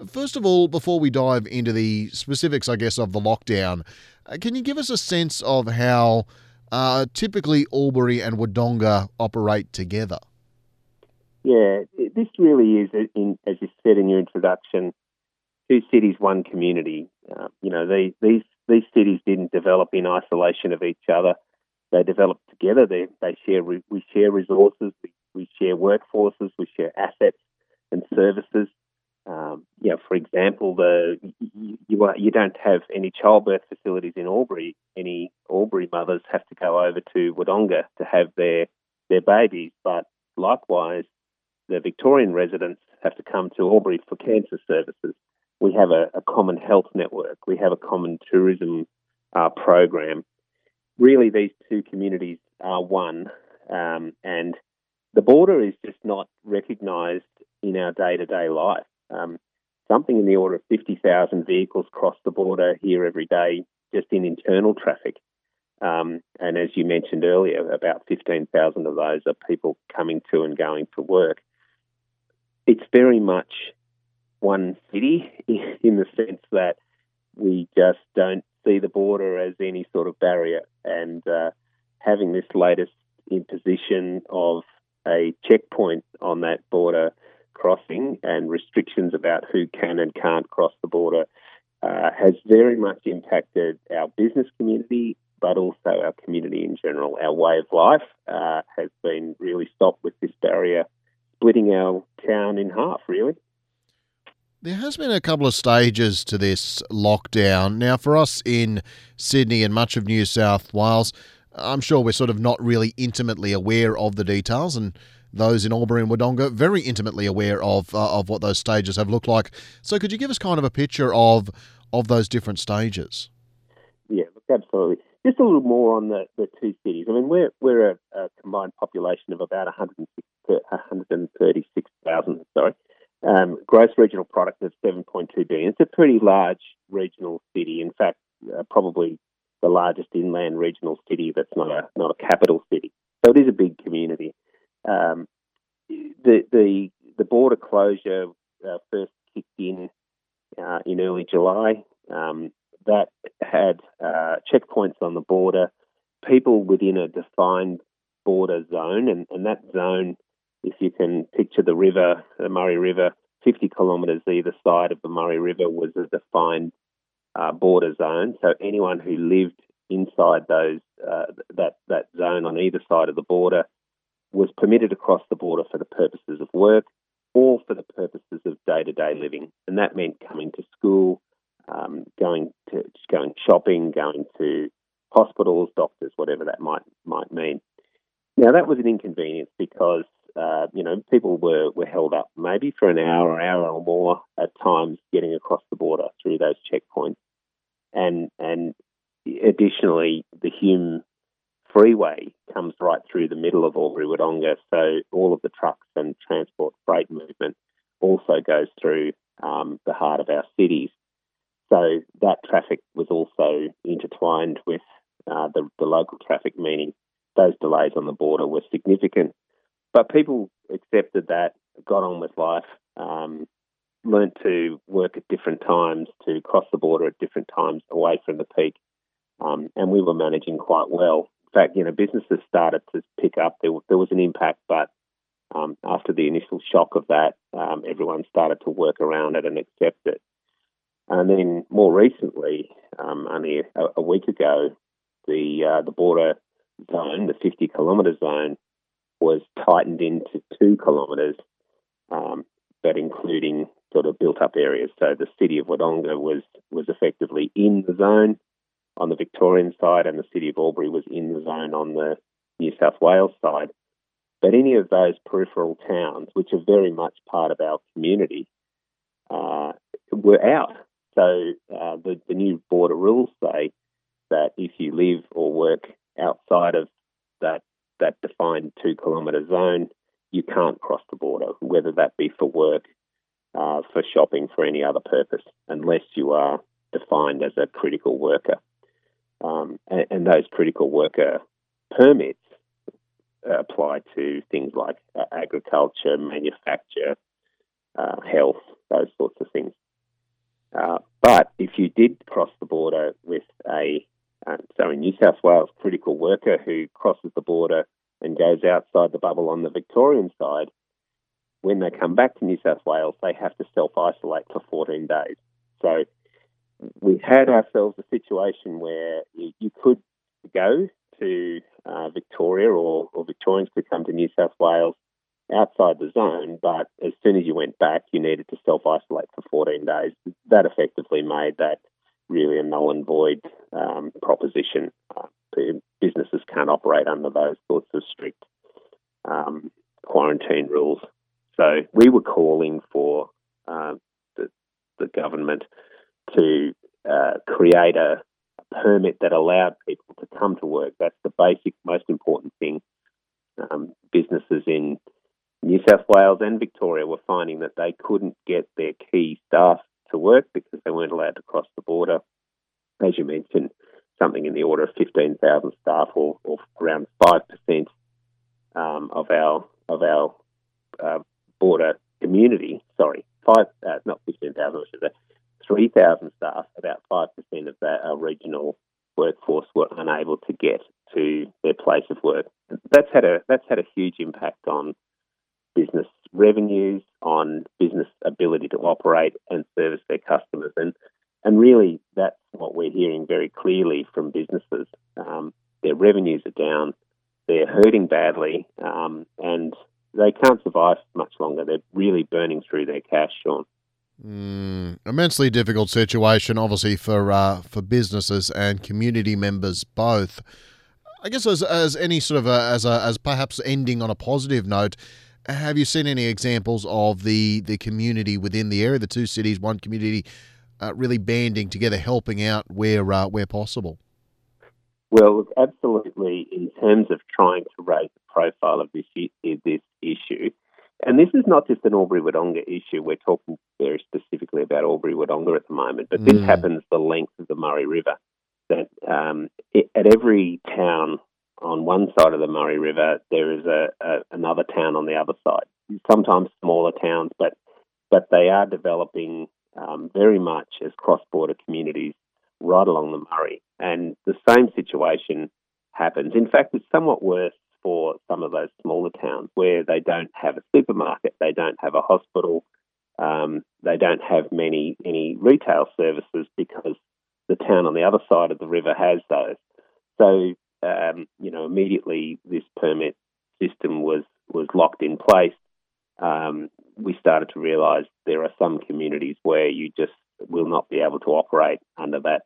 First of all, before we dive into the specifics, I guess, of the lockdown, can you give us a sense of how typically Albury and Wodonga operate together? Yeah, this really is, as you said in your introduction, two cities, one community. These cities didn't develop in isolation of each other. They developed together. They share. We share resources. We share workforces. We share assets and services. For example, you don't have any childbirth facilities in Albury. Any Albury mothers have to go over to Wodonga to have their babies, but likewise, the Victorian residents have to come to Albury for cancer services. We have a common health network. We have a common tourism program. Really, these two communities are one, and the border is just not recognised in our day-to-day life. Something in the order of 50,000 vehicles cross the border here every day, just in internal traffic. And as you mentioned earlier, about 15,000 of those are people coming to and going to work. It's very much one city in the sense that we just don't see the border as any sort of barrier. And having this latest imposition of a checkpoint on that border crossing and restrictions about who can and can't cross the border has very much impacted our business community, but also our community in general. Our way of life has been really stopped with this barrier, splitting our town in half, really. There has been a couple of stages to this lockdown. Now, for us in Sydney and much of New South Wales, I'm sure we're sort of not really intimately aware of the details, and those in Albury and Wodonga very intimately aware of what those stages have looked like. So could you give us kind of a picture of those different stages? Yeah, look, absolutely. Just a little more on the two cities. I mean, we're a combined population of about 136,000, sorry. Gross regional product of 7.2 billion. It's a pretty large regional city. In fact, probably the largest inland regional city that's not a capital city. So it is a big community. The border closure first kicked in early July. That had checkpoints on the border, people within a defined border zone, and that zone, if you can picture the river, the Murray River, 50 kilometres either side of the Murray River was a defined border zone. So anyone who lived inside that zone on either side of the border was permitted to cross the border for the purposes of work or for the purposes of day-to-day living. And that meant coming to school, going shopping, going to hospitals, doctors, whatever that might mean. Now, that was an inconvenience because, people were held up maybe for an hour or more at times getting across the border through those checkpoints. And additionally, the Hume Freeway comes right through the middle of Albury Wodonga, so all of the trucks and transport freight movement also goes through the heart of our cities. So that traffic was also intertwined with the local traffic, meaning those delays on the border were significant. But people accepted that, got on with life, learnt to work at different times, to cross the border at different times away from the peak, and we were managing quite well. In fact, businesses started to pick up. There was an impact, but after the initial shock of that, everyone started to work around it and accept it. And then more recently, only a week ago, the border zone, the 50 kilometre zone, was tightened into 2 kilometres, but including sort of built up areas. So the city of Wodonga was effectively in the zone on the Victorian side, and the city of Albury was in the zone on the New South Wales side. But any of those peripheral towns, which are very much part of our community, were out. So the new border rules say that if you live or work outside of that defined 2 kilometre zone, you can't cross the border, whether that be for work, for shopping, for any other purpose, unless you are defined as a critical worker. And those critical worker permits apply to things like agriculture, manufacture, health, those sorts of things. did cross the border with in New South Wales, critical worker who crosses the border and goes outside the bubble on the Victorian side, when they come back to New South Wales, they have to self-isolate for 14 days. So we had ourselves a situation where you could go to Victoria or Victorians could come to New South Wales outside the zone, but as soon as you went back, you needed to self-isolate for 14 days. That effectively made that really a null and void proposition. Businesses can't operate under those sorts of strict quarantine rules. So we were calling for the government to create a permit that allowed people to come to work. That's the basic, most important thing. Businesses in New South Wales and Victoria were finding that they couldn't get their key staff to work because they weren't allowed to cross the border. As you mentioned, something in the order of 15,000 staff, or around 5% of our border community. Sorry, not 15,000. I should say 3,000 staff. About 5% of our regional workforce were unable to get to their place of work. That's had a huge impact on business revenues, on business ability to operate and service their customers. And really, that's what we're hearing very clearly from businesses. Their revenues are down, they're hurting badly, and they can't survive much longer. They're really burning through their cash, Sean. Immensely difficult situation, obviously, for businesses and community members both. I guess as any sort of as perhaps ending on a positive note, have you seen any examples of the community within the area, the two cities, one community, really banding together, helping out where possible? Well, absolutely. In terms of trying to raise the profile of this issue, and this is not just an Albury-Wodonga issue. We're talking very specifically about Albury-Wodonga at the moment, but this happens the length of the Murray River. That at every town on one side of the Murray River, there is another town on the other side. Sometimes smaller towns, but they are developing very much as cross-border communities right along the Murray. And the same situation happens. In fact, it's somewhat worse for some of those smaller towns where they don't have a supermarket, they don't have a hospital, they don't have any retail services because the town on the other side of the river has those. So, immediately this permit system was locked in place. We started to realise there are some communities where you just will not be able to operate under that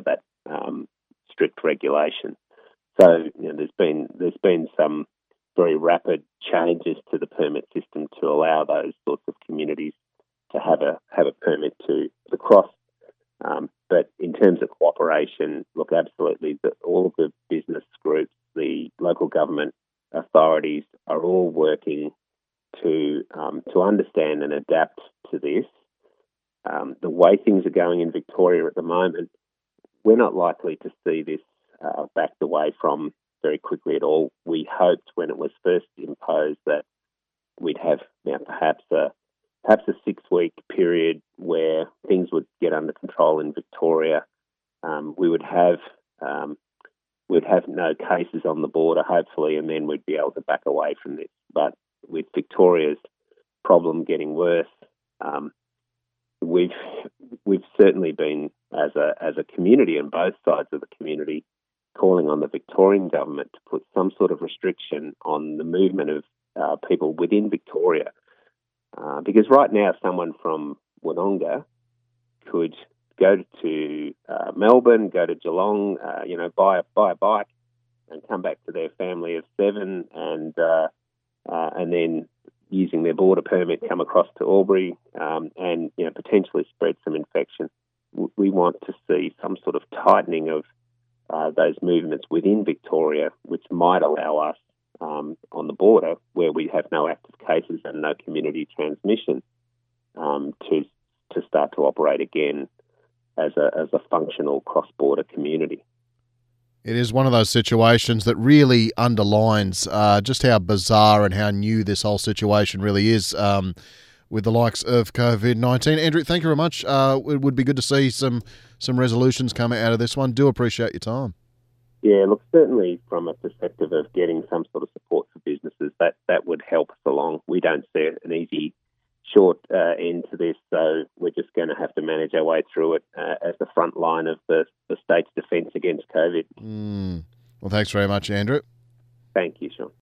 strict regulation. So there's been some very rapid changes to the permit system to allow those sorts of communities to have a permit to cross. But in terms of cooperation, look, absolutely, all of the business groups, the local government authorities are all working to understand and adapt to this. The way things are going in Victoria at the moment, we're not likely to see this backed away from very quickly at all. We hoped when it was first imposed that we'd have perhaps a 6-week period where things would get under control in Victoria. We'd have no cases on the border, hopefully, and then we'd be able to back away from this. But with Victoria's problem getting worse, we've certainly been as a community on both sides of the community calling on the Victorian government to put some sort of restriction on the movement of people within Victoria. Because right now, someone from Wodonga could go to Melbourne, go to Geelong, buy a bike, and come back to their family of 7, and then using their border permit come across to Albury, and potentially spread some infection. We want to see some sort of tightening of those movements within Victoria, which might allow us on the border, where we have no active cases and no community transmission, to start to operate again as a functional cross-border community. It is one of those situations that really underlines just how bizarre and how new this whole situation really is. with the likes of COVID-19. Andrew, thank you very much. It would be good to see some resolutions come out of this one. Do appreciate your time. Yeah, look, certainly from a perspective of getting some sort of support for businesses, that would help us along. We don't see an easy short end to this, so we're just going to have to manage our way through it as the front line of the state's defence against COVID. Well, thanks very much, Andrew. Thank you, Sean.